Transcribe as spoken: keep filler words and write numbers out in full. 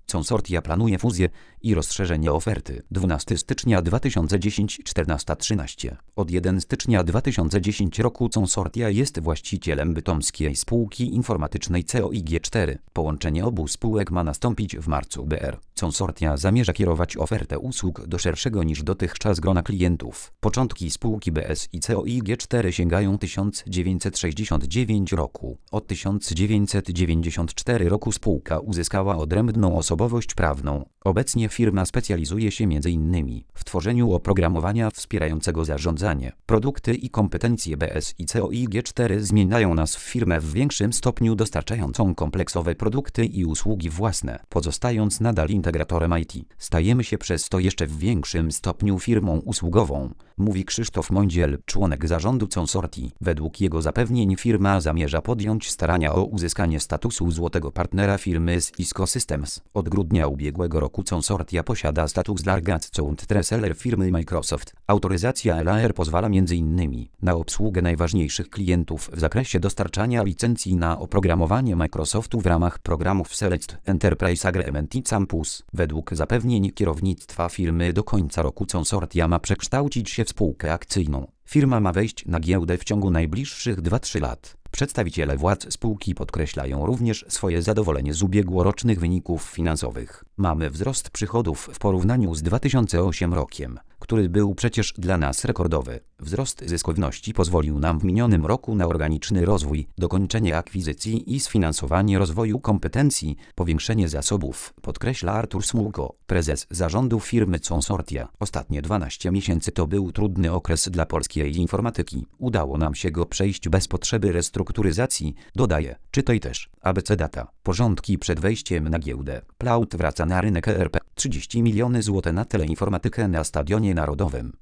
Consortia planuje fuzję i rozszerzenie oferty. dwunastego stycznia dwa tysiące dziesiątego czternaście trzynaście. Od pierwszego stycznia dwa tysiące dziesiątego roku Consortia jest właścicielem bytomskiej spółki informatycznej C O I G cztery. Połączenie obu spółek ma nastąpić w marcu B R. Consortia zamierza kierować ofertę usług do szerszego niż dotychczas grona klientów. Początki spółki B S i C O I G cztery sięgają tysiąc dziewięćset sześćdziesiątego dziewiątego roku. Od tysiąc dziewięćset dziewięćdziesiątego czwartego roku spółka uzyskała odrębną osobowość prawną. Obecnie firma specjalizuje się m.in. w tworzeniu oprogramowania wspierającego zarządzanie. Produkty i kompetencje B S i C O I G cztery zmieniają nas w firmę w większym stopniu dostarczającą kompleksowe produkty i usługi własne. Pozostając nadal integratorem I T, stajemy się przez to jeszcze w większym stopniu firmą usługową, mówi Krzysztof Mądziel, członek zarządu Consortii. Według jego zapewnień firma zamierza podjąć starania o uzyskanie statusu złotego partnera firmy Cisco Systems. Od grudnia ubiegłego roku Consortia posiada status Largest Account Reseller firmy Microsoft. Autoryzacja L A R pozwala m.in. na obsługę najważniejszych klientów w zakresie dostarczania licencji na oprogramowanie Microsoftu w ramach programów Select Enterprise Agreement i Campus. Według zapewnień kierownictwa firmy do końca roku Consortia ma przekształcić się w spółkę akcyjną. Firma ma wejść na giełdę w ciągu najbliższych dwóch do trzech lat. Przedstawiciele władz spółki podkreślają również swoje zadowolenie z ubiegłorocznych wyników finansowych. Mamy wzrost przychodów w porównaniu z dwa tysiące ósmym rokiem, który był przecież dla nas rekordowy. Wzrost zyskowności pozwolił nam w minionym roku na organiczny rozwój, dokończenie akwizycji i sfinansowanie rozwoju kompetencji, powiększenie zasobów, podkreśla Artur Smulko, prezes zarządu firmy Consortia. Ostatnie dwanaście miesięcy to był trudny okres dla polskiej informatyki. Udało nam się go przejść bez potrzeby restrukturyzacji, dodaje. Czytaj też. A B C Data. Porządki przed wejściem na giełdę. Plaut wraca na rynek E R P. trzydzieści milionów złotych na teleinformatykę na Stadionie Narodowym.